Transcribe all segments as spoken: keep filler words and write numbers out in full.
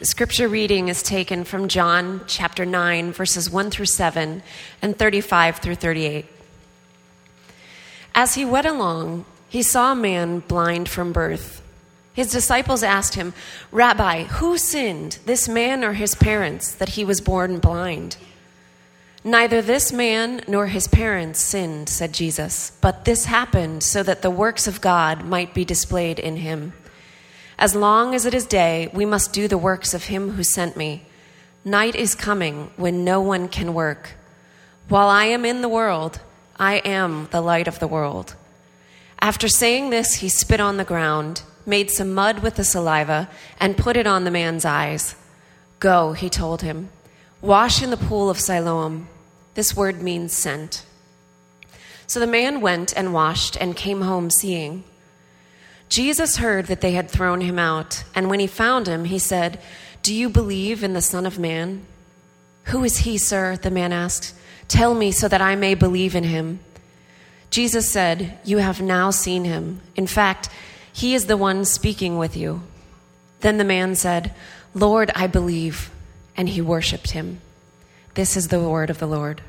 The scripture reading is taken from John chapter nine, verses one through seven and thirty-five through thirty-eight. As he went along, he saw a man blind from birth. His disciples asked him, "Rabbi, who sinned, this man or his parents, that he was born blind?" "Neither this man nor his parents sinned," said Jesus, "but this happened so that the works of God might be displayed in him. As long as it is day, we must do the works of him who sent me. Night is coming when no one can work. While I am in the world, I am the light of the world." After saying this, he spit on the ground, made some mud with the saliva, and put it on the man's eyes. "Go," he told him, "wash in the pool of Siloam." This word means sent. So the man went and washed and came home seeing. Jesus heard that they had thrown him out, and when he found him, he said, "Do you believe in the Son of Man?" "Who is he, sir?" the man asked. "Tell me so that I may believe in him." Jesus said, "You have now seen him. In fact, he is the one speaking with you." Then the man said, "Lord, I believe," and he worshipped him. This is the word of the Lord.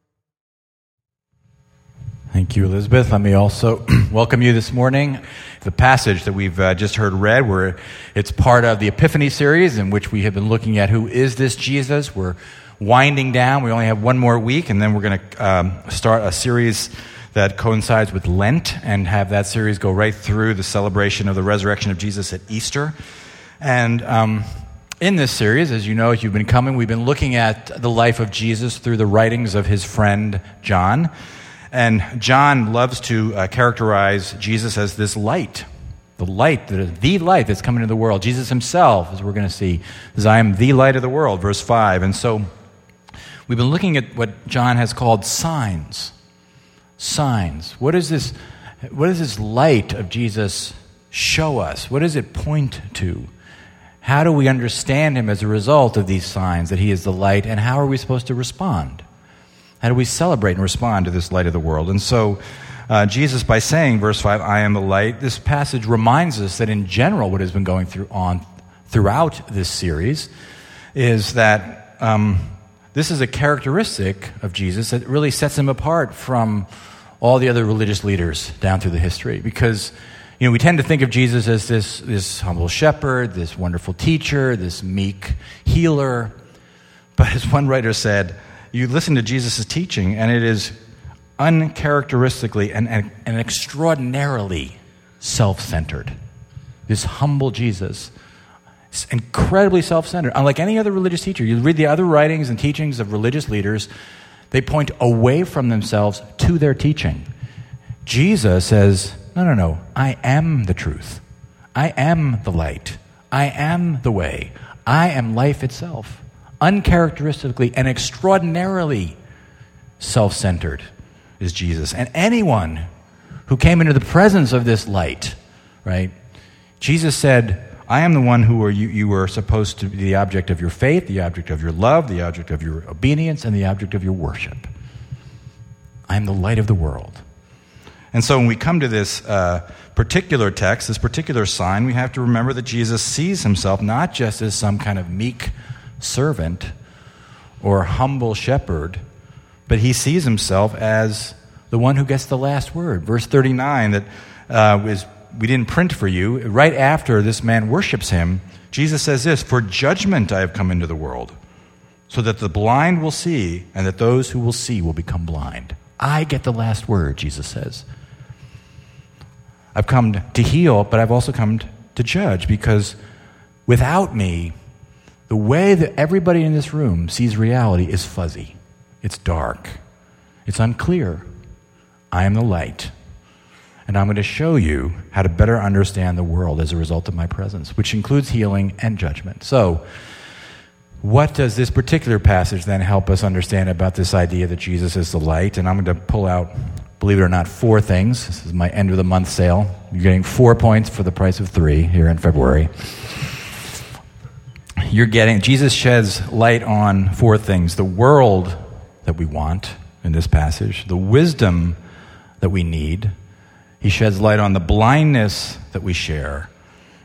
Thank you, Elizabeth. Let me also welcome you this morning. The passage that we've uh, just heard read, where it's part of the Epiphany series in which we have been looking at who is this Jesus. We're winding down. We only have one more week, and then we're going to um, start a series that coincides with Lent and have that series go right through the celebration of the resurrection of Jesus at Easter. And um, in this series, as you know, as you've been coming, we've been looking at the life of Jesus through the writings of his friend John. And John loves to uh, characterize Jesus as this light, the light, that is the light that's coming into the world. Jesus himself, as we're going to see, says, "I am the light of the world," verse five. And so we've been looking at what John has called signs. Signs. What is this, what does this light of Jesus show us? What does it point to? How do we understand him as a result of these signs, that he is the light, and how are we supposed to respond? How do we celebrate and respond to this light of the world? And so uh, Jesus, by saying, verse five, "I am the light," this passage reminds us that in general what has been going through on throughout this series is that um, this is a characteristic of Jesus that really sets him apart from all the other religious leaders down through the history. Because, you know, we tend to think of Jesus as this, this humble shepherd, this wonderful teacher, this meek healer. But as one writer said, you listen to Jesus' teaching, and it is uncharacteristically and, and, and extraordinarily self-centered. This humble Jesus is incredibly self-centered. Unlike any other religious teacher, you read the other writings and teachings of religious leaders, they point away from themselves to their teaching. Jesus says, no, no, no, I am the truth. I am the light. I am the way. I am life itself. Uncharacteristically and extraordinarily self-centered is Jesus. And anyone who came into the presence of this light, right? Jesus said, "I am the one who are you, you were supposed to be the object of your faith, the object of your love, the object of your obedience, and the object of your worship. I am the light of the world." And so when we come to this uh, particular text, this particular sign, we have to remember that Jesus sees himself not just as some kind of meek servant or humble shepherd, but he sees himself as the one who gets the last word. Verse thirty-nine that uh, is we didn't print for you. Right after this man worships him, Jesus says this, "For judgment I have come into the world, so that the blind will see, and that those who will see will become blind." I get the last word, Jesus says. I've come to heal, but I've also come to judge, because without me, the way that everybody in this room sees reality is fuzzy. It's dark. It's unclear. I am the light. And I'm going to show you how to better understand the world as a result of my presence, which includes healing and judgment. So, what does this particular passage then help us understand about this idea that Jesus is the light? And I'm going to pull out, believe it or not, four things. This is my end of the month sale. You're getting four points for the price of three here in February. You're getting, Jesus sheds light on four things: the world that we want in this passage, the wisdom that we need. He sheds light on the blindness that we share,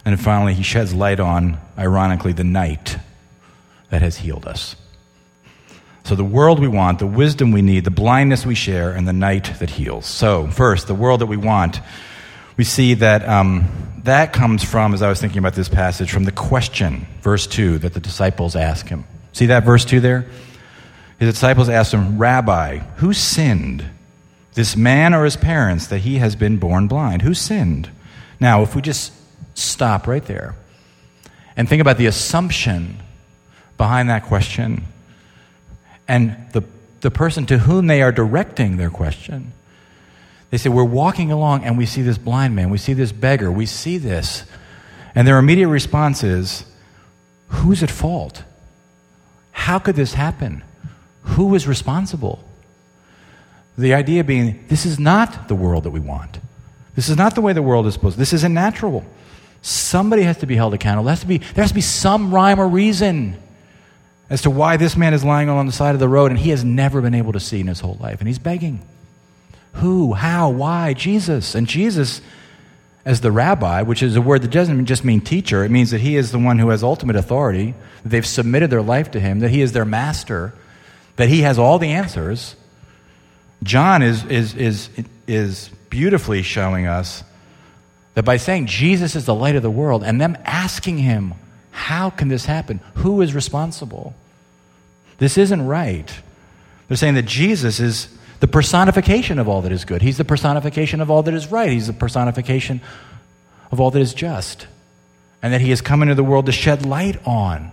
And finally, he sheds light on, ironically, the night that has healed us. So the world we want, the wisdom we need, the blindness we share, and the night that heals. So first, the world that we want, we see that um, that comes from, as I was thinking about this passage, from the question, verse two, that the disciples ask him. See that verse two there? His disciples asked him, Rabbi, who sinned, this man or his parents, that he has been born blind? Who sinned? Now, if we just stop right there and think about the assumption behind that question and the, the person to whom they are directing their question, they say, we're walking along and we see this blind man, we see this beggar, we see this. And their immediate response is, who's at fault? How could this happen? Who is responsible? The idea being, this is not the world that we want. This is not the way the world is supposed to. This isn't natural. Somebody has to be held accountable. There has to be, there has to be some rhyme or reason as to why this man is lying on the side of the road and he has never been able to see in his whole life. And he's begging. Who? How? Why? Jesus. And Jesus, as the rabbi, which is a word that doesn't just mean teacher, it means that he is the one who has ultimate authority, that they've submitted their life to him, that he is their master, that he has all the answers. John is is is is beautifully showing us that by saying Jesus is the light of the world and them asking him, how can this happen? Who is responsible? This isn't right. They're saying that Jesus is the personification of all that is good. He's the personification of all that is right. He's the personification of all that is just. And that he has come into the world to shed light on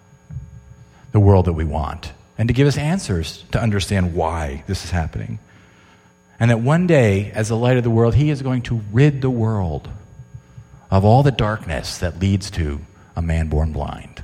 the world that we want and to give us answers to understand why this is happening. And that one day, as the light of the world, he is going to rid the world of all the darkness that leads to a man born blind.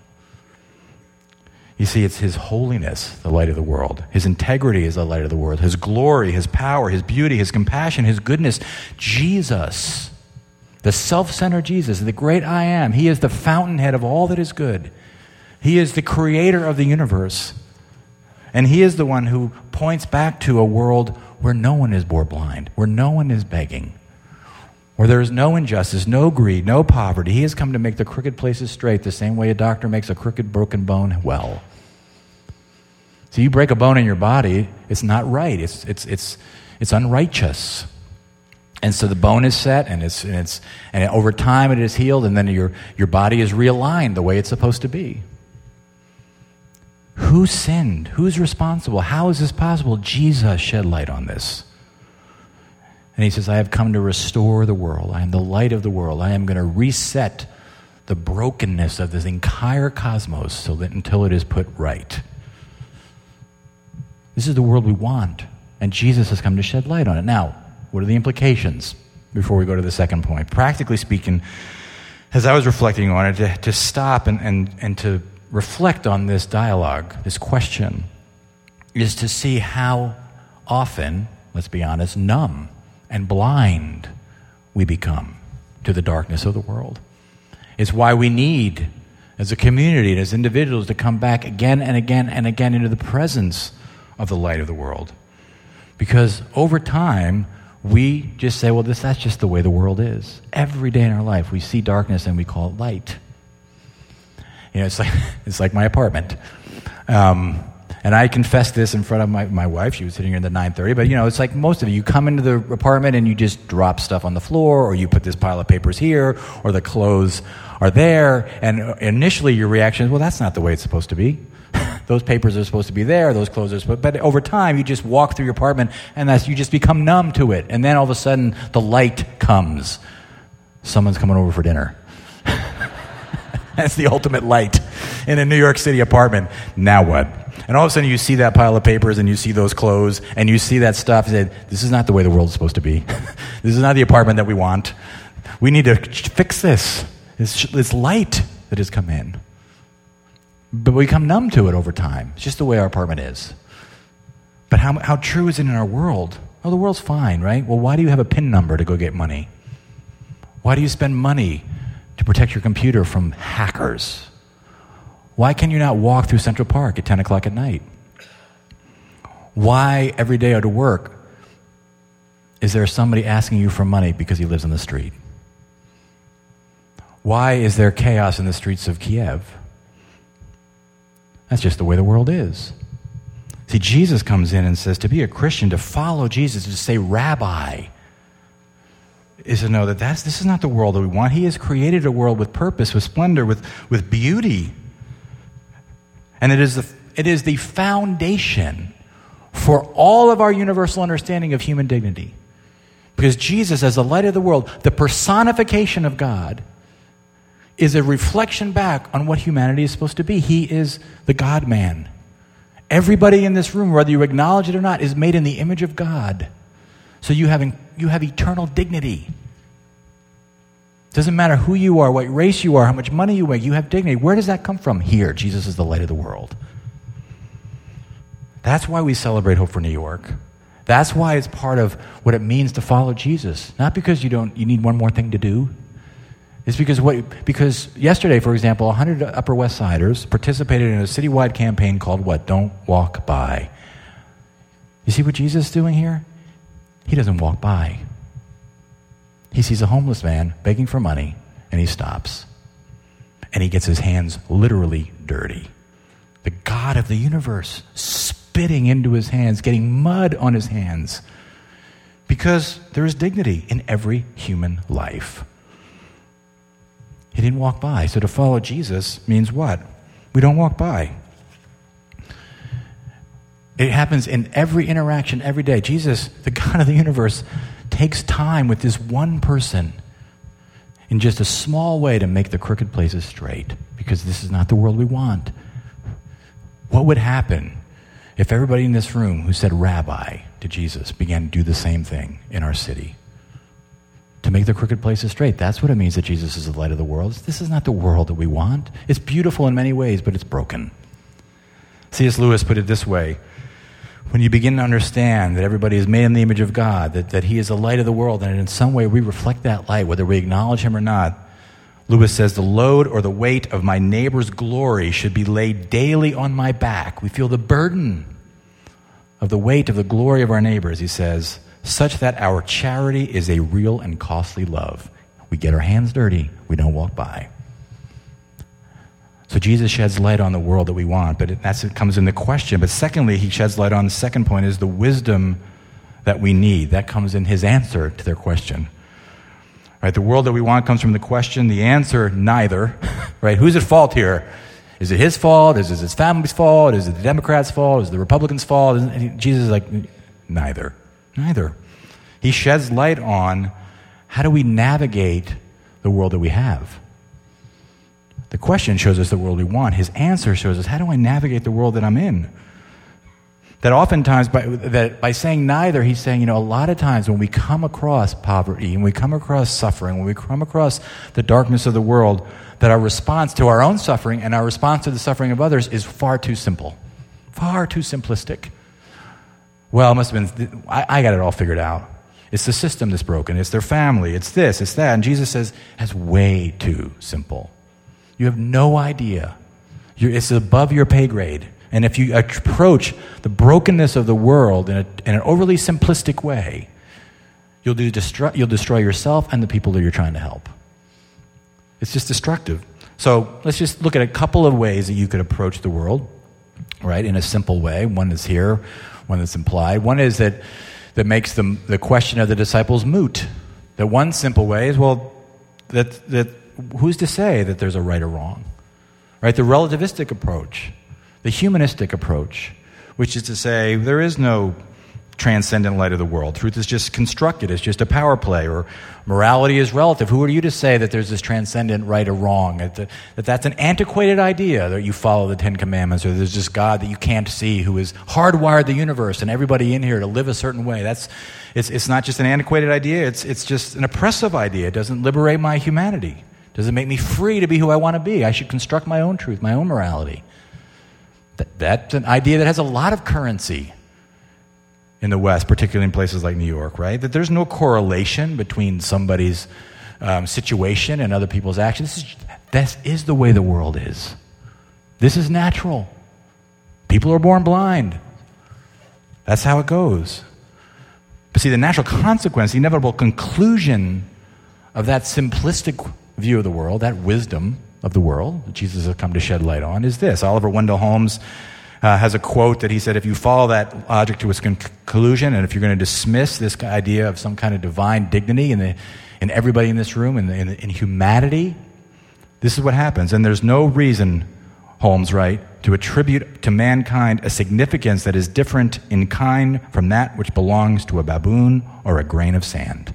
You see, it's his holiness, the light of the world. His integrity is the light of the world. His glory, his power, his beauty, his compassion, his goodness. Jesus, the self-centered Jesus, the great I am. He is the fountainhead of all that is good. He is the creator of the universe. And he is the one who points back to a world where no one is born blind, where no one is begging, where there is no injustice, no greed, no poverty. He has come to make the crooked places straight the same way a doctor makes a crooked, broken bone well. So you break a bone in your body, it's not right. It's it's it's it's unrighteous. And so the bone is set, and it's and it's and over time it is healed, and then your your body is realigned the way it's supposed to be. Who sinned? Who's responsible? How is this possible? Jesus shed light on this. And he says, I have come to restore the world. I am the light of the world. I am going to reset the brokenness of this entire cosmos so that until it is put right. This is the world we want. And Jesus has come to shed light on it. Now, what are the implications before we go to the second point? Practically speaking, as I was reflecting on it, to, to stop and, and, and to reflect on this dialogue, this question, is to see how often, let's be honest, numb and blind we become to the darkness of the world. It's why we need, as a community and as individuals, to come back again and again and again into the presence of the light of the world. Because over time, we just say, well, this, that's just the way the world is. Every day in our life, we see darkness and we call it light. You know, it's like it's like my apartment. Um, and I confessed this in front of my, my wife. She was sitting here in the nine thirty. But, you know, it's like most of you. You come into the apartment and you just drop stuff on the floor, or you put this pile of papers here, or the clothes are there. And initially your reaction is, well, that's not the way it's supposed to be. Those papers are supposed to be there. Those clothes are supposed to be. But over time, you just walk through your apartment, and that's, you just become numb to it. And then all of a sudden, the light comes. Someone's coming over for dinner. That's the ultimate light in a New York City apartment. Now what? And all of a sudden you see that pile of papers and you see those clothes and you see that stuff and say, this is not the way the world is supposed to be. This is not the apartment that we want. We need to fix this. It's, it's light that has come in. But we become numb to it over time. It's just the way our apartment is. But how, how true is it in our world? Oh, the world's fine, right? Well, why do you have a PIN number to go get money? Why do you spend money to protect your computer from hackers? Why can you not walk through Central Park at ten o'clock at night? Why every day to work is there somebody asking you for money because he lives on the street? Why is there chaos in the streets of Kiev? That's just the way the world is. See, Jesus comes in and says to be a Christian, to follow Jesus, to say rabbi, is to know that that's, this is not the world that we want. He has created a world with purpose, with splendor, with, with beauty. And it is the, it is the foundation for all of our universal understanding of human dignity. Because Jesus, as the light of the world, the personification of God, is a reflection back on what humanity is supposed to be. He is the God-man. Everybody in this room, whether you acknowledge it or not, is made in the image of God. So you have, you have eternal dignity. Doesn't matter who you are, what race you are, how much money you make, you have dignity. Where does that come from? Here, Jesus is the light of the world. That's why we celebrate Hope for New York. That's why it's part of what it means to follow Jesus. Not because you don't, you need one more thing to do. It's because what? Because yesterday, for example, one hundred Upper West Siders participated in a citywide campaign called what? Don't Walk By. You see what Jesus is doing here? He doesn't walk by. He sees a homeless man begging for money, and he stops. And he gets his hands literally dirty. The God of the universe spitting into his hands, getting mud on his hands. Because there is dignity in every human life. He didn't walk by. So to follow Jesus means what? We don't walk by. It happens in every interaction, every day. Jesus, the God of the universe, takes time with this one person in just a small way to make the crooked places straight. Because this is not the world we want. What would happen if everybody in this room who said rabbi to Jesus began to do the same thing in our city? To make the crooked places straight. That's what it means that Jesus is the light of the world. This is not the world that we want. It's beautiful in many ways, but it's broken. C S Lewis put it this way. When you begin to understand that everybody is made in the image of God, that, that he is the light of the world, and in some way we reflect that light, whether we acknowledge him or not, Lewis says, the load or the weight of my neighbor's glory should be laid daily on my back. We feel the burden of the weight of the glory of our neighbors, he says, such that our charity is a real and costly love. We get our hands dirty. We don't walk by. So Jesus sheds light on the world that we want, but it, that's, it comes in the question. But secondly, he sheds light on the second point is the wisdom that we need. That comes in his answer to their question. Right? The world that we want comes from the question, the answer, neither. Right? Who's at fault here? Is it his fault? Is it his family's fault? Is it the Democrats' fault? Is it the Republicans' fault? Is Jesus is like, neither. Neither. He sheds light on how do we navigate the world that we have. The question shows us the world we want. His answer shows us how do I navigate the world that I'm in. That oftentimes, by, that by saying neither, he's saying, you know, a lot of times when we come across poverty, when we come across suffering, when we come across the darkness of the world, that our response to our own suffering and our response to the suffering of others is far too simple, far too simplistic. Well, it must have been, I, I got it all figured out. It's the system that's broken. It's their family. It's this, it's that. And Jesus says, that's way too simple. You have no idea. You're, it's above your pay grade. And if you approach the brokenness of the world in, a, in an overly simplistic way, you'll, do destru- you'll destroy yourself and the people that you're trying to help. It's just destructive. So let's just look at a couple of ways that you could approach the world, right, in a simple way. One is here. One that's implied. One is that that makes the, the question of the disciples moot. That one simple way is, well, that that who's to say that there's a right or wrong? Right? The relativistic approach, the humanistic approach, which is to say there is no transcendent light of the world. Truth is just constructed. It's just a power play, or morality is relative. Who are you to say that there's this transcendent right or wrong? That, that that's an antiquated idea that you follow the Ten Commandments, or there's this God that you can't see who has hardwired the universe and everybody in here to live a certain way. That's it's it's not just an antiquated idea. It's it's just an oppressive idea. It doesn't liberate my humanity. It doesn't make me free to be who I want to be. I should construct my own truth, my own morality. That, that's an idea that has a lot of currency in the West, particularly in places like New York, right? That there's no correlation between somebody's um, situation and other people's actions. This is, this is the way the world is. This is natural. People are born blind. That's how it goes. But see, the natural consequence, the inevitable conclusion of that simplistic view of the world, that wisdom of the world that Jesus has come to shed light on, is this. Oliver Wendell Holmes uh, has a quote that he said, if you follow that logic to its conclusion, and if you're going to dismiss this idea of some kind of divine dignity in, the, in everybody in this room, in, the, in, in humanity, this is what happens. And there's no reason, Holmes writes, to attribute to mankind a significance that is different in kind from that which belongs to a baboon or a grain of sand.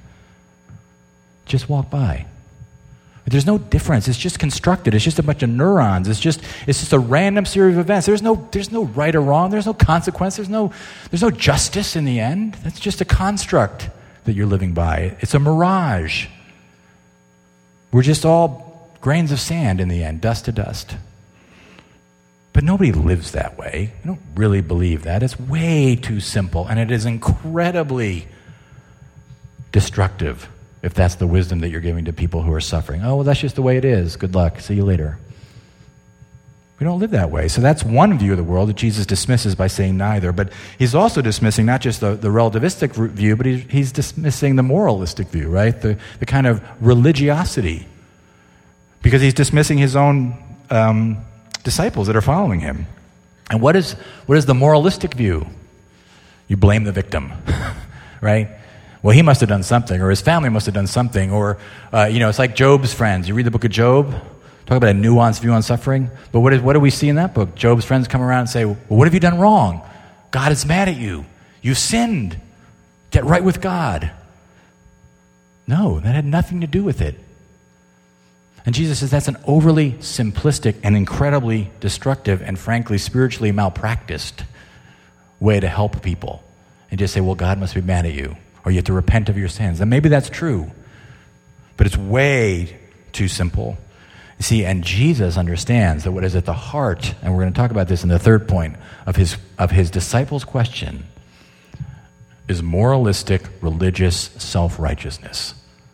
Just walk by. There's no difference. It's just constructed. It's just a bunch of neurons. It's just it's just a random series of events. There's no there's no right or wrong. There's no consequence. There's no there's no justice in the end. That's just a construct that you're living by. It's a mirage. We're just all grains of sand in the end, dust to dust. But nobody lives that way. I don't really believe that. It's way too simple, and it is incredibly destructive. If that's the wisdom that you're giving to people who are suffering. Oh, well, that's just the way it is. Good luck. See you later. We don't live that way. So that's one view of the world that Jesus dismisses by saying neither. But he's also dismissing not just the, the relativistic view, but he's, he's dismissing the moralistic view, right? The, the kind of religiosity. Because he's dismissing his own um, disciples that are following him. And what is what is the moralistic view? You blame the victim, right? Well, he must have done something, or his family must have done something, or, uh, you know, it's like Job's friends. You read the book of Job, talk about a nuanced view on suffering. But what, is, what do we see in that book? Job's friends come around and say, well, what have you done wrong? God is mad at you. You've sinned. Get right with God. No, that had nothing to do with it. And Jesus says that's an overly simplistic and incredibly destructive and, frankly, spiritually malpracticed way to help people. And just say, well, God must be mad at you. Or you have to repent of your sins. And maybe that's true, but it's way too simple. You see, and Jesus understands that what is at the heart, and we're going to talk about this in the third point, of his, of his disciples' question is moralistic, religious self-righteousness.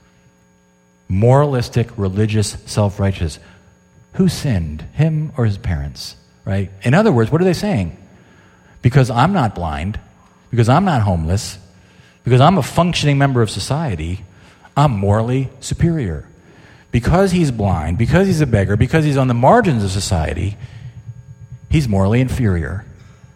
Moralistic, religious self-righteousness. Who sinned, him or his parents, right? In other words, what are they saying? Because I'm not blind, because I'm not homeless, because I'm a functioning member of society, I'm morally superior. Because he's blind, because he's a beggar, because he's on the margins of society, he's morally inferior.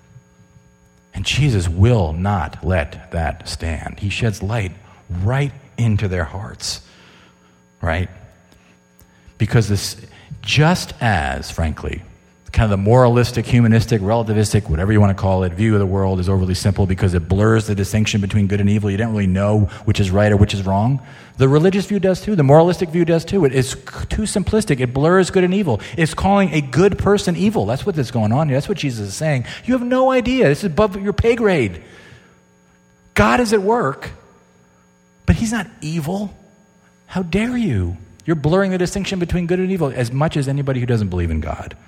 And Jesus will not let that stand. He sheds light right into their hearts, right? Because this, just as, frankly, kind of the moralistic, humanistic, relativistic, whatever you want to call it, view of the world is overly simple because it blurs the distinction between good and evil. You don't really know which is right or which is wrong. The religious view does too. The moralistic view does too. It is too simplistic. It blurs good and evil. It's calling a good person evil. That's what's going on here. That's what Jesus is saying. You have no idea. This is above your pay grade. God is at work, but he's not evil. How dare you? You're blurring the distinction between good and evil as much as anybody who doesn't believe in God.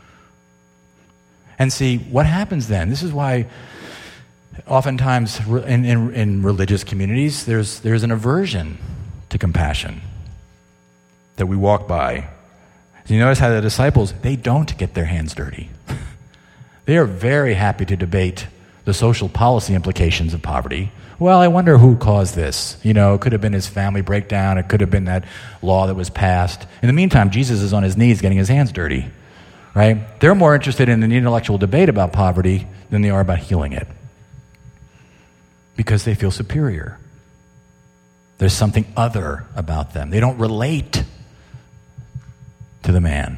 And see, what happens then? This is why oftentimes in, in, in religious communities, there's, there's an aversion to compassion that we walk by. You notice how the disciples, they don't get their hands dirty. They are very happy to debate the social policy implications of poverty. Well, I wonder who caused this. You know, it could have been his family breakdown. It could have been that law that was passed. In the meantime, Jesus is on his knees getting his hands dirty. Right? They're more interested in an intellectual debate about poverty than they are about healing it. Because they feel superior. There's something other about them. They don't relate to the man.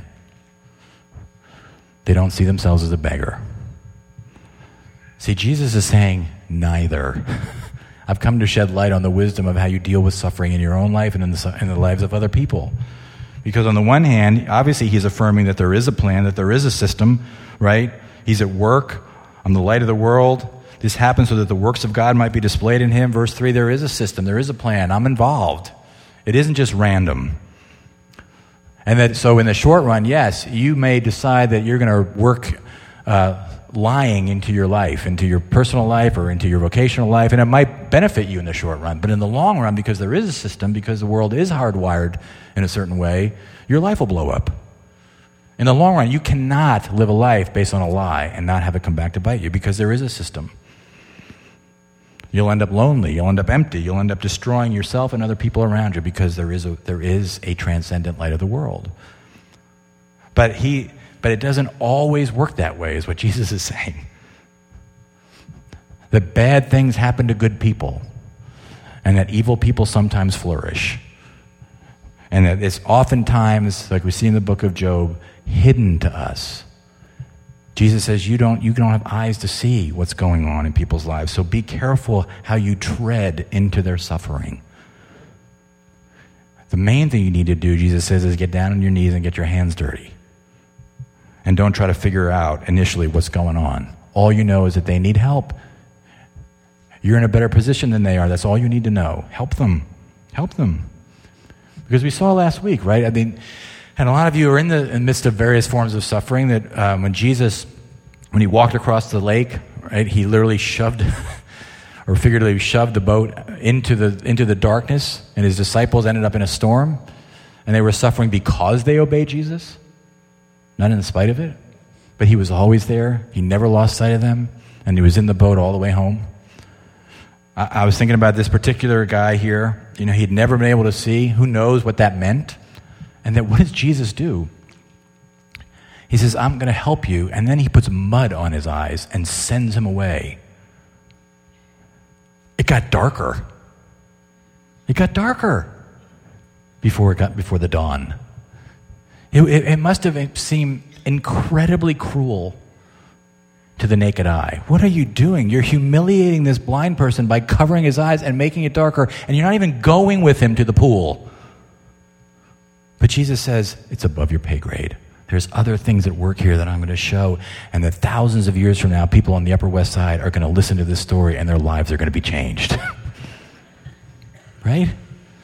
They don't see themselves as a beggar. See, Jesus is saying neither. I've come to shed light on the wisdom of how you deal with suffering in your own life and in the, in the lives of other people. Because on the one hand, obviously he's affirming that there is a plan, that there is a system, right? He's at work. I'm the light of the world. This happens so that the works of God might be displayed in him. Verse three, there is a system. There is a plan. I'm involved. It isn't just random. And that so in the short run, yes, you may decide that you're going to work uh, lying into your life, into your personal life or into your vocational life, and it might benefit you in the short run. But in the long run, because there is a system, because the world is hardwired in a certain way, your life will blow up. In the long run, you cannot live a life based on a lie and not have it come back to bite you, because there is a system. You'll end up lonely. You'll end up empty. You'll end up destroying yourself and other people around you because there is a, there is a transcendent light of the world. But he, but it doesn't always work that way, is what Jesus is saying. That bad things happen to good people, and that evil people sometimes flourish. And that it's oftentimes, like we see in the book of Job, hidden to us. Jesus says you don't, you don't have eyes to see what's going on in people's lives, so be careful how you tread into their suffering. The main thing you need to do, Jesus says, is get down on your knees and get your hands dirty. And don't try to figure out initially what's going on. All you know is that they need help. You're in a better position than they are. That's all you need to know. Help them. Help them. Because we saw last week, right? I mean, and a lot of you are in the, in the midst of various forms of suffering that um, when Jesus, when he walked across the lake, right, he literally shoved, or figuratively shoved the boat into the into the darkness, and his disciples ended up in a storm, and they were suffering because they obeyed Jesus, not in spite of it. But he was always there. He never lost sight of them, and he was in the boat all the way home. I, I was thinking about this particular guy here. You know, he'd never been able to see. Who knows what that meant? And then what does Jesus do? He says, I'm going to help you. And then he puts mud on his eyes and sends him away. It got darker. It got darker before it got before the dawn. It, it, it must have seemed incredibly cruel to the naked eye. What are you doing? You're humiliating this blind person by covering his eyes and making it darker, and you're not even going with him to the pool. But Jesus says, it's above your pay grade. There's other things at work here that I'm going to show, and that thousands of years from now, people on the Upper West Side are going to listen to this story, and their lives are going to be changed. Right?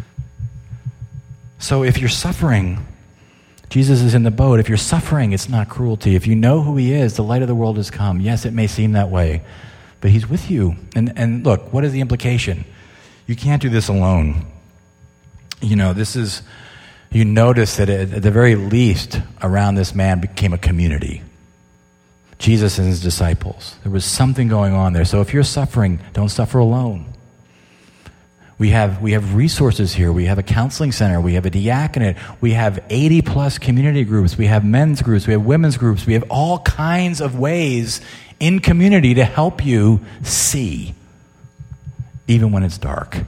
So if you're suffering, Jesus is in the boat. If you're suffering, it's not cruelty. If you know who he is, the light of the world has come. Yes, it may seem that way, but he's with you. And and look, what is the implication? You can't do this alone. You know, this is, you notice that at, at the very least, around this man became a community. Jesus and his disciples. There was something going on there. So if you're suffering, don't suffer alone. We have we have resources here. We have a counseling center. We have a diaconate. We have eighty plus community groups. We have men's groups. We have women's groups. We have all kinds of ways in community to help you see, even when it's dark.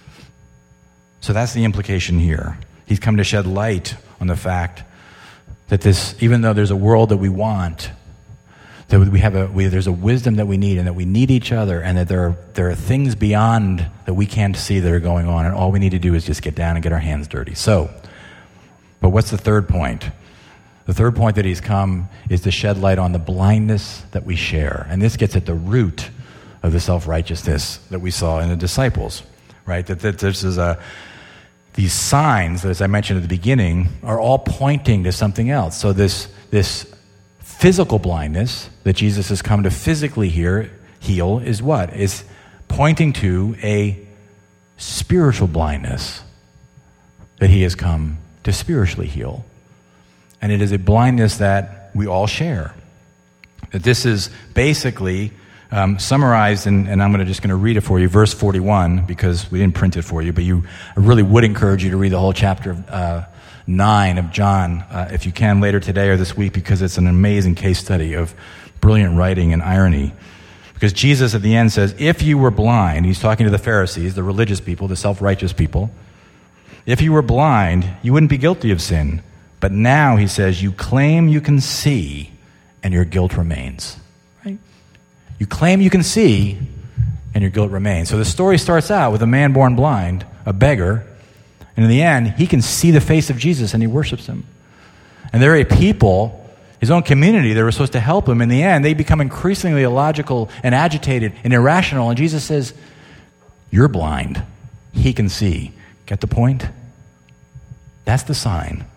So that's the implication here. He's come to shed light on the fact that this, even though there's a world that we want, that we have a we, there's a wisdom that we need, and that we need each other, and that there are, there are things beyond that we can't see that are going on, and all we need to do is just get down and get our hands dirty. So, but what's the third point? The third point that he's come is to shed light on the blindness that we share, and this gets at the root of the self-righteousness that we saw in the disciples, right? That, that this is a these signs, as I mentioned at the beginning, are all pointing to something else. So this this physical blindness that Jesus has come to physically hear, heal is what? Is pointing to a spiritual blindness that he has come to spiritually heal. And it is a blindness that we all share. That this is basically um, summarized, in, and I'm gonna, just going to read it for you, verse forty-one, because we didn't print it for you, but you, I really would encourage you to read the whole chapter of uh, nine of John, uh, if you can, later today or this week, because it's an amazing case study of brilliant writing and irony. Because Jesus at the end says, if you were blind, he's talking to the Pharisees, the religious people, the self-righteous people, if you were blind, you wouldn't be guilty of sin. But now, he says, you claim you can see, and your guilt remains. Right? You claim you can see, and your guilt remains. So the story starts out with a man born blind, a beggar, and in the end, he can see the face of Jesus and he worships him. And there are people, his own community, that were supposed to help him. In the end, they become increasingly illogical and agitated and irrational. And Jesus says, you're blind. He can see. Get the point? That's the sign.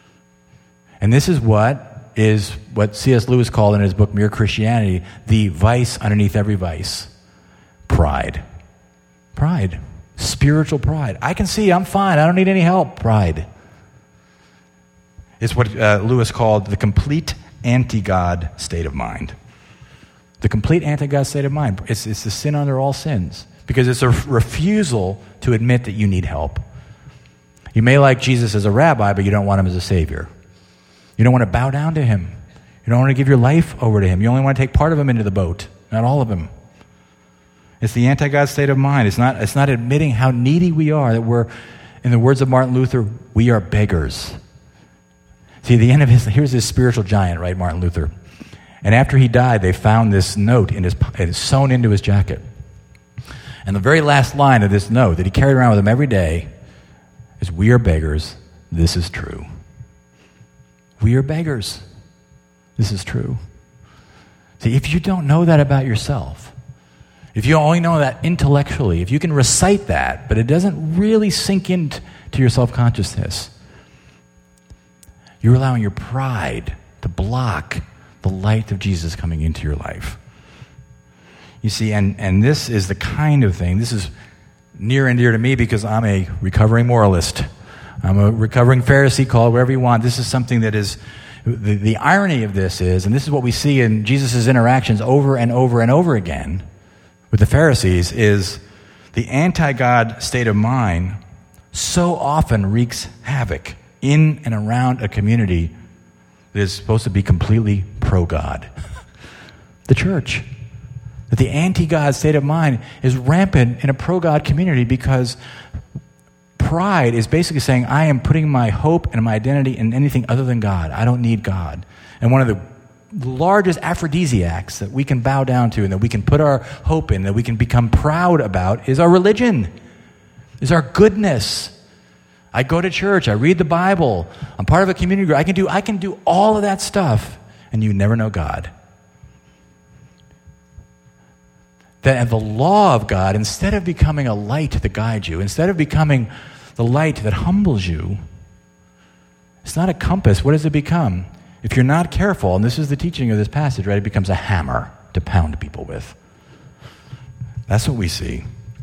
And this is what is what C S Lewis called in his book, Mere Christianity, the vice underneath every vice. Pride. Pride. Spiritual pride. I can see, I'm fine, I don't need any help. Pride. It's what uh, Lewis called the complete anti-God state of mind. The complete anti-God state of mind. It's, it's the sin under all sins. because it's a refusal to admit that you need help. You may like Jesus as a rabbi, but you don't want him as a savior. You don't want to bow down to him. You don't want to give your life over to him. You only want to take part of him into the boat, not all of him. It's the anti-God state of mind. It's not, it's not admitting how needy we are, that we're, in the words of Martin Luther, we are beggars. See, the end of his, here's this spiritual giant, right, Martin Luther. And after he died, they found this note in his, it was sewn into his jacket. And the very last line of this note that he carried around with him every day is, we are beggars, this is true. We are beggars, this is true. See, if you don't know that about yourself, if you only know that intellectually, if you can recite that, but it doesn't really sink into your self-consciousness, you're allowing your pride to block the light of Jesus coming into your life. You see, and, and this is the kind of thing, this is near and dear to me because I'm a recovering moralist. I'm a recovering Pharisee, call it whatever you want. This is something that is, the, the irony of this is, and this is what we see in Jesus' interactions over and over and over again with the Pharisees, is the anti-God state of mind so often wreaks havoc in and around a community that is supposed to be completely pro-God. The church. That the anti-God state of mind is rampant in a pro-God community because pride is basically saying, I am putting my hope and my identity in anything other than God. I don't need God. And one of the largest aphrodisiacs that we can bow down to and that we can put our hope in, that we can become proud about, is our religion, is our goodness. I go to church, I read the Bible, I'm part of a community group, I can do, I can do all of that stuff, and you never know God. That the law of God, instead of becoming a light that guides you, instead of becoming the light that humbles you, it's not a compass. What does it become? If you're not careful, and this is the teaching of this passage, right, it becomes a hammer to pound people with. That's what we see.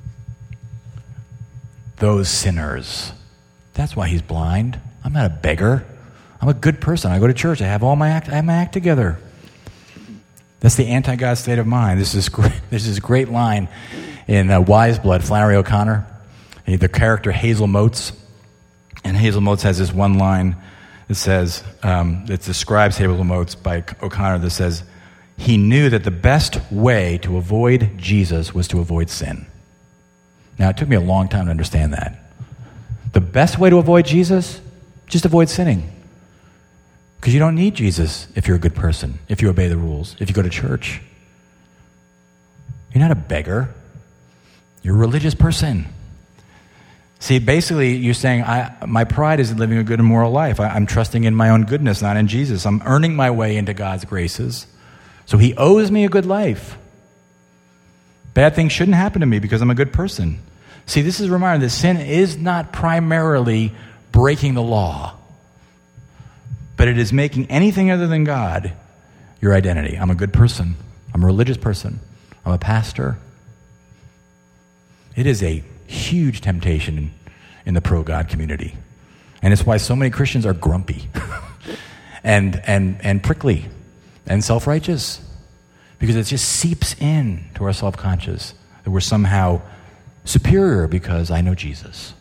Those sinners. That's why he's blind. I'm not a beggar. I'm a good person. I go to church. I have all my act, I have my act together. That's the anti-God state of mind. This is great, this is a great line in uh, Wise Blood, Flannery O'Connor, the character Hazel Motes. And Hazel Motes has this one line that says, um, that describes Hazel Motes by O'Connor, that says, he knew that the best way to avoid Jesus was to avoid sin. Now, it took me a long time to understand that. The best way to avoid Jesus, just avoid sinning. Because you don't need Jesus if you're a good person, if you obey the rules, if you go to church. You're not a beggar. You're a religious person. See, basically, you're saying, I, my pride is living a good and moral life. I, I'm trusting in my own goodness, not in Jesus. I'm earning my way into God's graces. So he owes me a good life. Bad things shouldn't happen to me because I'm a good person. See, this is a reminder that sin is not primarily breaking the law, but it is making anything other than God your identity. I'm a good person. I'm a religious person. I'm a pastor. It is a huge temptation in, in the pro-God community. And it's why so many Christians are grumpy and, and, and prickly and self-righteous, because it just seeps in to our self-conscious that we're somehow superior because I know Jesus.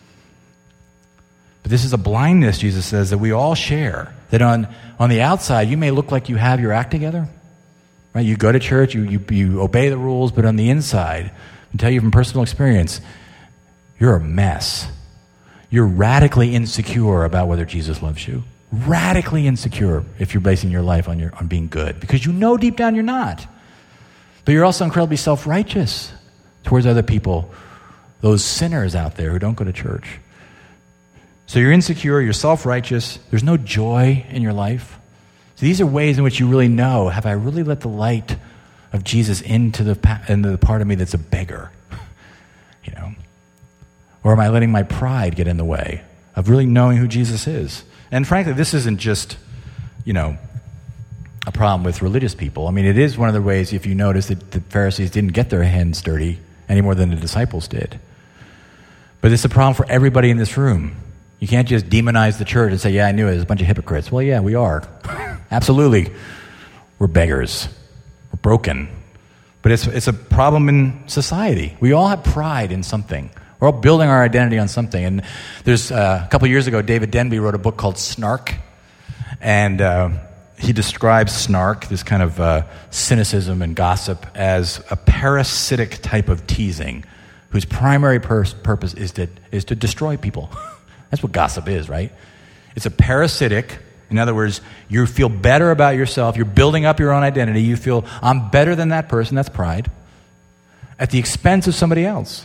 But this is a blindness, Jesus says, that we all share. That on, on the outside, you may look like you have your act together. Right? You go to church, you, you, you obey the rules, but on the inside, I can tell you from personal experience, you're a mess. You're radically insecure about whether Jesus loves you. Radically insecure if you're basing your life on, your, on being good. Because you know deep down you're not. But you're also incredibly self-righteous towards other people, those sinners out there who don't go to church. So you're insecure, you're self-righteous, there's no joy in your life. So these are ways in which you really know, have I really let the light of Jesus into the, into the part of me that's a beggar? You know? Or am I letting my pride get in the way of really knowing who Jesus is? And frankly, this isn't just, you know, a problem with religious people. I mean, it is one of the ways, if you notice, that the Pharisees didn't get their hands dirty any more than the disciples did. But it's a problem for everybody in this room. You can't just demonize the church and say, yeah, I knew it, there's a bunch of hypocrites. Well, yeah, we are. Absolutely. We're beggars. We're broken. But it's, it's a problem in society. We all have pride in something. We're all building our identity on something. And there's uh, a couple years ago, David Denby wrote a book called Snark. And uh, he describes snark, this kind of uh, cynicism and gossip, as a parasitic type of teasing whose primary pur- purpose is to, is to destroy people. That's what gossip is, right? It's a parasitic. In other words, you feel better about yourself. You're building up your own identity. You feel, I'm better than that person. That's pride. At the expense of somebody else.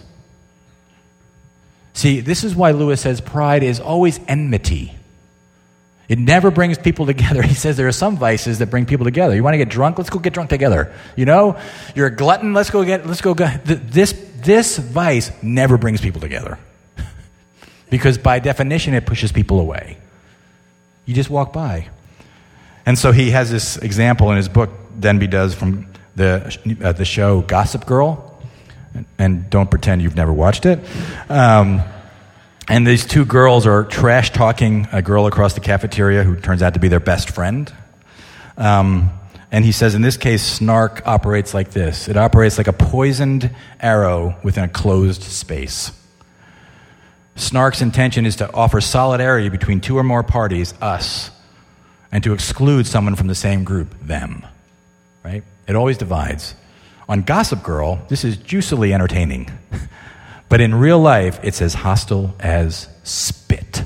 See, this is why Lewis says pride is always enmity. It never brings people together. He says there are some vices that bring people together. You want to get drunk? Let's go get drunk together. You know, you're a glutton. Let's go get. Let's go. Get, this this vice never brings people together, because by definition it pushes people away. You just walk by, and so he has this example in his book. Denby does from the uh, the show Gossip Girl. And don't pretend you've never watched it. Um, and these two girls are trash-talking a girl across the cafeteria who turns out to be their best friend. Um, and he says, in this case, snark operates like this. It operates like a poisoned arrow within a closed space. Snark's intention is to offer solidarity between two or more parties, us, and to exclude someone from the same group, them. Right? It always divides. On Gossip Girl, this is juicily entertaining. But in real life, it's as hostile as spit.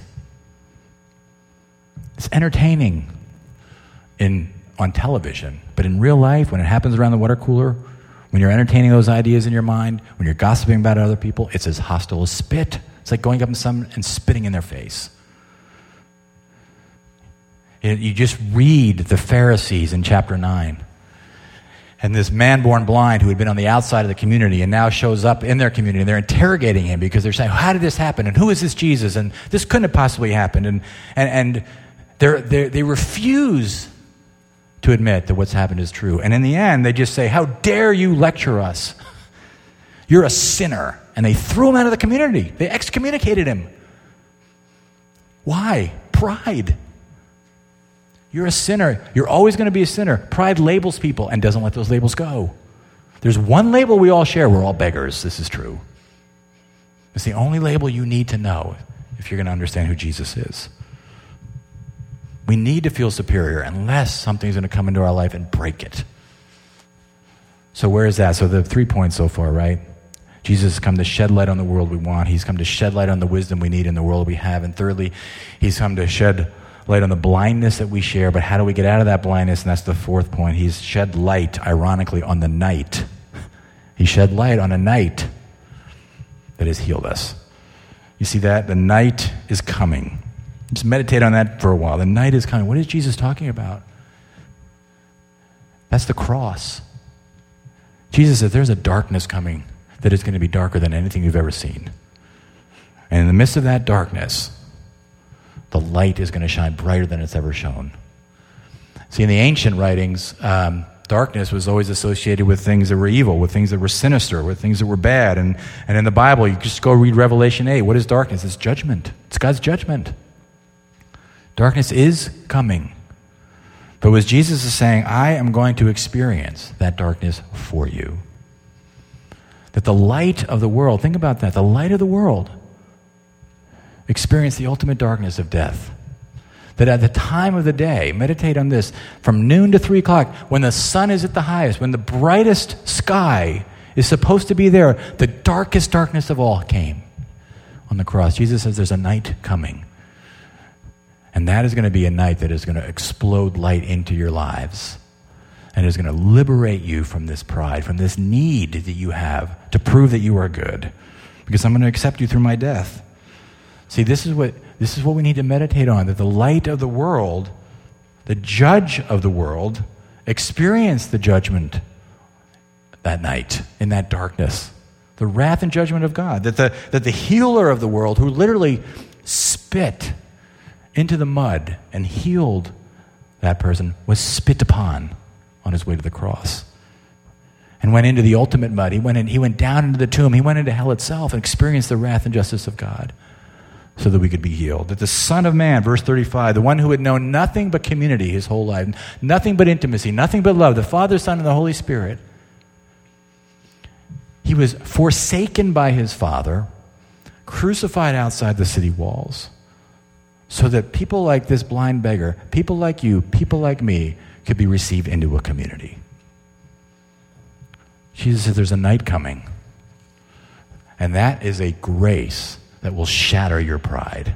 It's entertaining in on television. But in real life, when it happens around the water cooler, when you're entertaining those ideas in your mind, when you're gossiping about other people, it's as hostile as spit. It's like going up to someone and spitting in their face. You just read the Pharisees in chapter nine. And this man born blind who had been on the outside of the community and now shows up in their community, and they're interrogating him because they're saying, how did this happen? And who is this Jesus? And this couldn't have possibly happened. And and, and they're, they're, they refuse to admit that what's happened is true. And in the end, they just say, how dare you lecture us? You're a sinner. And they threw him out of the community. They excommunicated him. Why? Pride. You're a sinner. You're always going to be a sinner. Pride labels people and doesn't let those labels go. There's one label we all share. We're all beggars. This is true. It's the only label you need to know if you're going to understand who Jesus is. We need to feel superior unless something's going to come into our life and break it. So where is that? So the three points so far, right? Jesus has come to shed light on the world we want. He's come to shed light on the wisdom we need in the world we have. And thirdly, he's come to shed light on the blindness that we share, but how do we get out of that blindness? And that's the fourth point. He's shed light, ironically, on the night. He shed light on a night that has healed us. You see that? The night is coming. Just meditate on that for a while. The night is coming. What is Jesus talking about? That's the cross. Jesus says there's a darkness coming that is going to be darker than anything you've ever seen. And in the midst of that darkness, the light is going to shine brighter than it's ever shone. See, in the ancient writings, um, darkness was always associated with things that were evil, with things that were sinister, with things that were bad. And, and in the Bible, you just go read Revelation eight. What is darkness? It's judgment. It's God's judgment. Darkness is coming. But what Jesus is saying, I am going to experience that darkness for you. That the light of the world, think about that, the light of the world experienced the ultimate darkness of death. That at the time of the day, meditate on this, from noon to three o'clock, when the sun is at the highest, when the brightest sky is supposed to be there, the darkest darkness of all came on the cross. Jesus says there's a night coming. And that is going to be a night that is going to explode light into your lives. And is going to liberate you from this pride, from this need that you have to prove that you are good. Because I'm going to accept you through my death. See, this is what this is what we need to meditate on, that the light of the world, the judge of the world, experienced the judgment that night in that darkness. The wrath and judgment of God. That the that the healer of the world, who literally spit into the mud and healed that person, was spit upon on his way to the cross. And went into the ultimate mud. He went in, he went down into the tomb. He went into hell itself and experienced the wrath and justice of God so that we could be healed. That the Son of Man, verse thirty-five, the one who had known nothing but community his whole life, nothing but intimacy, nothing but love, the Father, Son, and the Holy Spirit, He was forsaken by his Father, crucified outside the city walls, so that people like this blind beggar, people like you, people like me, could be received into a community. Jesus said there's a night coming, and that is a grace that will shatter your pride.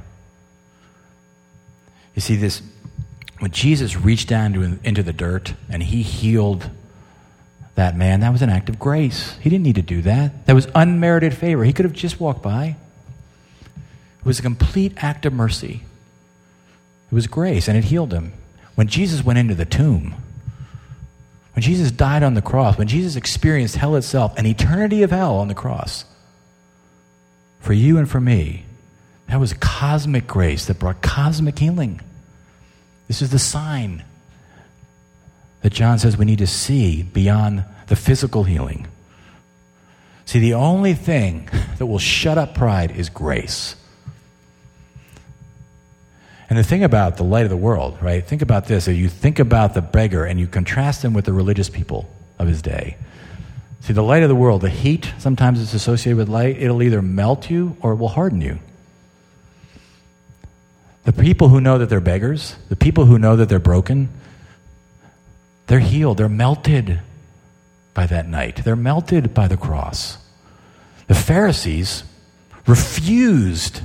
You see, this when Jesus reached down to, into the dirt and he healed that man, that was an act of grace. He didn't need to do that. That was unmerited favor. He could have just walked by. It was a complete act of mercy. It was grace, and it healed him. When Jesus went into the tomb, when Jesus died on the cross, when Jesus experienced hell itself, an eternity of hell on the cross, for you and for me, that was cosmic grace that brought cosmic healing. This is the sign that John says we need to see beyond the physical healing. See, the only thing that will shut up pride is grace. And the thing about the light of the world, right? Think about this. If you think about the beggar and you contrast him with the religious people of his day. See, the light of the world, the heat, sometimes it's associated with light. It'll either melt you or it will harden you. The people who know that they're beggars, the people who know that they're broken, they're healed. They're melted by that night. They're melted by the cross. The Pharisees refused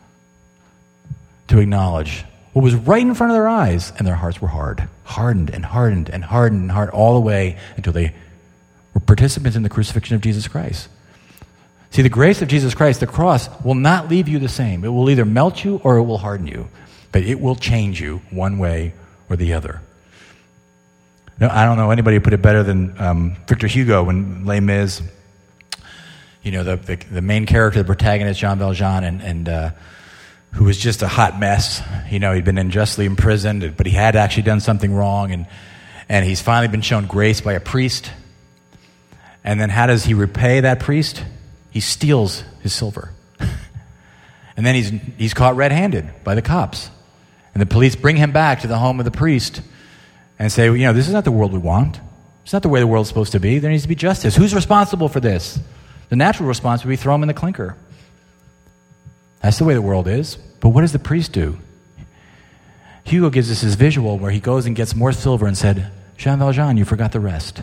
to acknowledge what was right in front of their eyes, and their hearts were hard, hardened and hardened and hardened and hardened all the way until they were participants in the crucifixion of Jesus Christ. See, the grace of Jesus Christ, the cross, will not leave you the same. It will either melt you or it will harden you, but it will change you one way or the other. No, I don't know anybody who put it better than um, Victor Hugo when Les Mis, you know, the, the the main character, the protagonist, Jean Valjean, and, and uh, who was just a hot mess. You know, he'd been unjustly imprisoned, but he had actually done something wrong, and and he's finally been shown grace by a priest. And then how does he repay that priest? He steals his silver. And then he's he's caught red-handed by the cops. And the police bring him back to the home of the priest and say, well, you know, this is not the world we want. It's not the way the world's supposed to be. There needs to be justice. Who's responsible for this? The natural response would be throw him in the clinker. That's the way the world is. But what does the priest do? Hugo gives us his visual where he goes and gets more silver and said, Jean Valjean, you forgot the rest.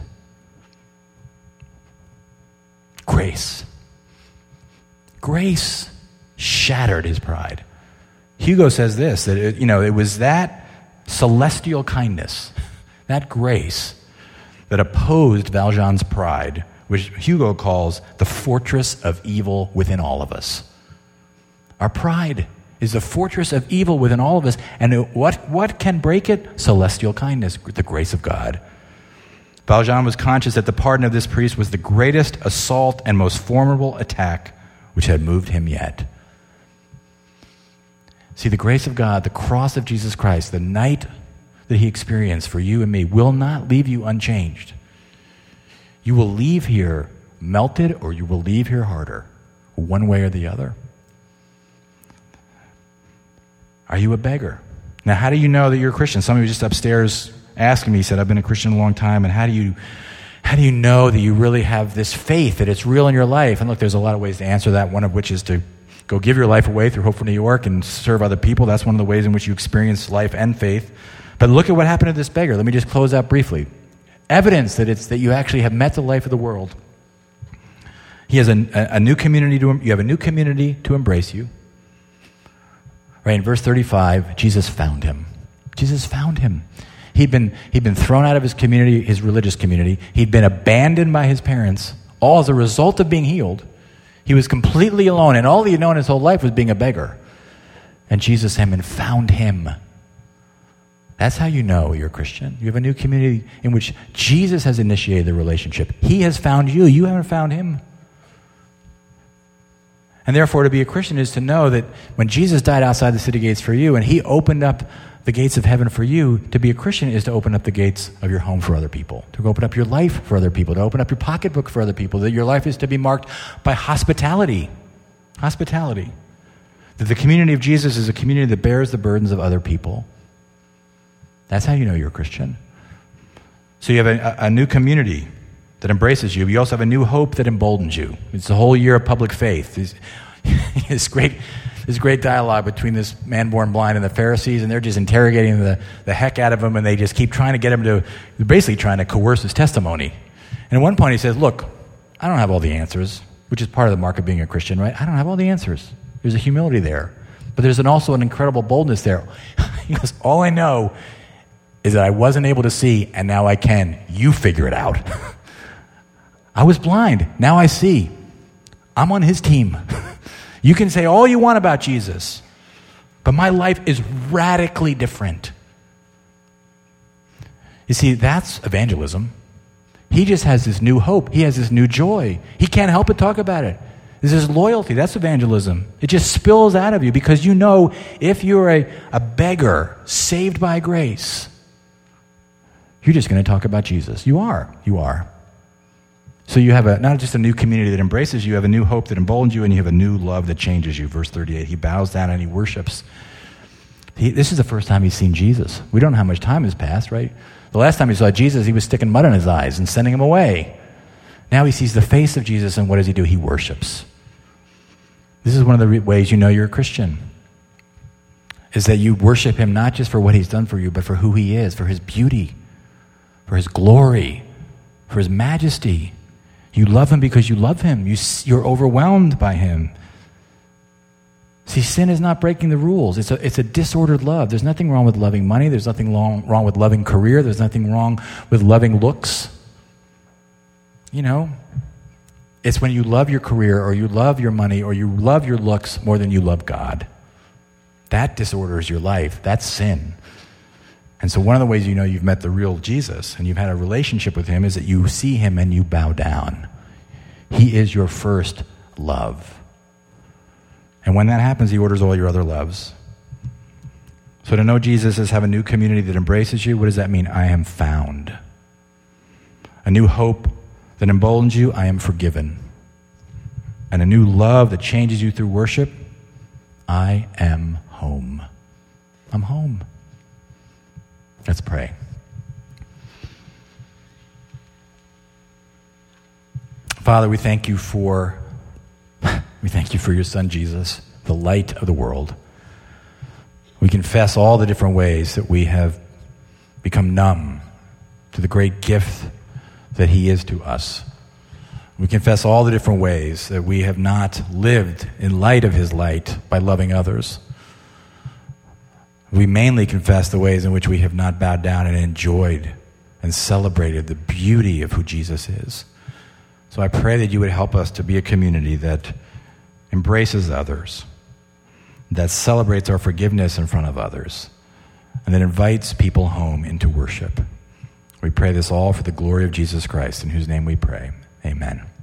Grace. Grace shattered his pride. Hugo says this, that it, you know, it was that celestial kindness, that grace, that opposed Valjean's pride, which Hugo calls the fortress of evil within all of us. Our pride is the fortress of evil within all of us, and it, what, what can break it? Celestial kindness, the grace of God. Valjean was conscious that the pardon of this priest was the greatest assault and most formidable attack which had moved him yet. See, the grace of God, the cross of Jesus Christ, the night that he experienced for you and me will not leave you unchanged. You will leave here melted or you will leave here harder, one way or the other. Are you a beggar? Now, how do you know that you're a Christian? Somebody was just upstairs asking me, he said, I've been a Christian a long time, and how do you how do you know that you really have this faith, that it's real in your life? And look, there's a lot of ways to answer that, one of which is to go give your life away through Hope for New York and serve other people. That's one of the ways in which you experience life and faith. But look at what happened to this beggar. Let me just close out briefly. Evidence that it's that you actually have met the life of the world. He has a, a, a new community to you have a new community to embrace you. Right, in verse thirty-five, Jesus found him. Jesus found him. He'd been, he'd been thrown out of his community, his religious community. He'd been abandoned by his parents, all as a result of being healed. He was completely alone, and all he had known his whole life was being a beggar. And Jesus came and found him. That's how you know you're a Christian. You have a new community in which Jesus has initiated the relationship. He has found you. You haven't found him. And therefore, to be a Christian is to know that when Jesus died outside the city gates for you, and he opened up the gates of heaven for you, to be a Christian is to open up the gates of your home for other people, to open up your life for other people, to open up your pocketbook for other people, that your life is to be marked by hospitality. Hospitality. That the community of Jesus is a community that bears the burdens of other people. That's how you know you're a Christian. So you have a, a new community that embraces you, but you also have a new hope that emboldens you. It's the whole year of public faith. It's, it's great. This great dialogue between this man born blind and the Pharisees, and they're just interrogating the, the heck out of him, and they just keep trying to get him to, basically trying to coerce his testimony. And at one point he says, look, I don't have all the answers, which is part of the mark of being a Christian, right? I don't have all the answers. There's a humility there. But there's an, also an incredible boldness there. He goes, all I know is that I wasn't able to see, and now I can. You figure it out. I was blind. Now I see. I'm on his team. You can say all you want about Jesus, but my life is radically different. You see, that's evangelism. He just has this new hope. He has this new joy. He can't help but talk about it. This is loyalty. That's evangelism. It just spills out of you because you know if you're a, a beggar saved by grace, you're just going to talk about Jesus. You are. You are. So you have a, not just a new community that embraces you, you have a new hope that emboldens you, and you have a new love that changes you. Verse thirty-eight, he bows down and he worships. He, this is the first time he's seen Jesus. We don't know how much time has passed, right? The last time he saw Jesus, he was sticking mud in his eyes and sending him away. Now he sees the face of Jesus, and what does he do? He worships. This is one of the re- ways you know you're a Christian, is that you worship him not just for what he's done for you, but for who he is, for his beauty, for his glory, for his majesty. You love him because you love him. You, you're overwhelmed by him. See, sin is not breaking the rules. It's a, it's a disordered love. There's nothing wrong with loving money. There's nothing wrong, wrong with loving career. There's nothing wrong with loving looks. You know, it's when you love your career or you love your money or you love your looks more than you love God. That disorders your life. That's sin. And so one of the ways you know you've met the real Jesus and you've had a relationship with him is that you see him and you bow down. He is your first love. And when that happens, he orders all your other loves. So to know Jesus is have a new community that embraces you. What does that mean? I am found. A new hope that emboldens you. I am forgiven. And a new love that changes you through worship. I am home. I'm home. Let's pray. Father, we thank you for we thank you for your son Jesus, the light of the world. We confess all the different ways that we have become numb to the great gift that he is to us. We confess all the different ways that we have not lived in light of his light by loving others. We mainly confess the ways in which we have not bowed down and enjoyed and celebrated the beauty of who Jesus is. So I pray that you would help us to be a community that embraces others, that celebrates our forgiveness in front of others, and that invites people home into worship. We pray this all for the glory of Jesus Christ, in whose name we pray. Amen.